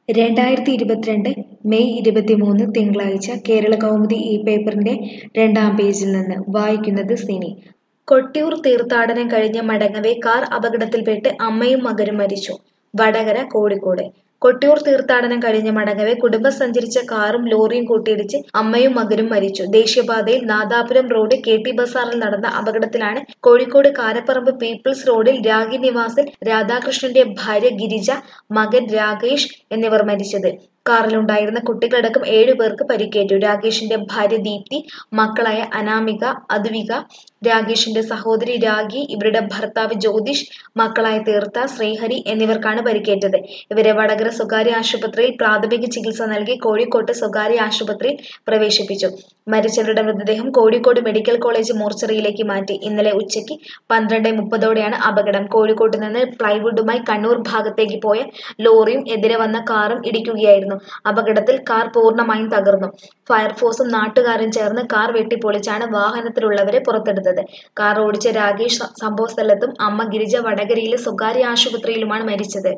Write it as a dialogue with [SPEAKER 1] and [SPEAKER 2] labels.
[SPEAKER 1] 2022 May 23 തിങ്കളാഴ്ച കേരളകൗമുദി ഈ പേപ്പറിന്റെ 2-ാം പേജിൽ നിന്ന് വായിക്കുന്നത് സിനി. കൊട്ടിയൂർ തീർത്ഥാടനം കഴിഞ്ഞ് മടങ്ങവെ കാർ അപകടത്തിൽപ്പെട്ട് അമ്മയും മകനും മരിച്ചു. വടകര, കോഴിക്കോട്. കൊട്ടിയൂർ തീർത്ഥാടനം കഴിഞ്ഞ് മടങ്ങവെ കുടുംബം സഞ്ചരിച്ച കാറും ലോറിയും കൂട്ടിയിടിച്ച് അമ്മയും മകനും മരിച്ചു. ദേശീയപാതയിൽ നാദാപുരം റോഡ് KT ബസാറിൽ നടന്ന അപകടത്തിലാണ് കോഴിക്കോട് കാരപ്പറമ്പ് പീപ്പിൾസ് റോഡിൽ രാഗി നിവാസിൽ രാധാകൃഷ്ണന്റെ ഭാര്യ ഗിരിജ, മകൻ രാകേഷ് എന്നിവർ മരിച്ചത്. കാറിലുണ്ടായിരുന്ന കുട്ടികളടക്കം 7 പേർക്ക് പരിക്കേറ്റു. രാകേഷിന്റെ ഭാര്യ ദീപ്തി, മക്കളായ അനാമിക, അദ്വിക, രാകേഷിന്റെ സഹോദരി രാഗി, ഇവരുടെ ഭർത്താവ് ജ്യോതിഷ്, മക്കളായ തീർത്ഥ, ശ്രീഹരി എന്നിവർക്കാണ് പരിക്കേറ്റത്. ഇവരെ വടകര സ്വകാര്യ ആശുപത്രിയിൽ പ്രാഥമിക ചികിത്സ നൽകി കോഴിക്കോട്ട് സ്വകാര്യ ആശുപത്രിയിൽ പ്രവേശിപ്പിച്ചു. മരിച്ചവരുടെ മൃതദേഹം കോഴിക്കോട് മെഡിക്കൽ കോളേജ് മോർച്ചറിയിലേക്ക് മാറ്റി. ഇന്നലെ ഉച്ചയ്ക്ക് 12:30ഓടെയാണ് അപകടം. കോഴിക്കോട്ട് നിന്ന് പ്ലൈവുഡുമായി കണ്ണൂർ ഭാഗത്തേക്ക് പോയ ലോറിയും എതിരെ വന്ന കാറും ഇടിക്കുകയായിരുന്നു. അപകടത്തിൽ കാർ പൂർണ്ണമായും തകർന്നു. ഫയർഫോഴ്സും നാട്ടുകാരും ചേർന്ന് കാർ വെട്ടിപ്പൊളിച്ചാണ് വാഹനത്തിലുള്ളവരെ പുറത്തെടുത്തത്. കാർ ഓടിച്ച രാകേഷ് സംഭവസ്ഥലത്തും അമ്മ ഗിരിജ വടകരയിലെ സ്വകാര്യ ആശുപത്രിയിലുമാണ് മരിച്ചത്.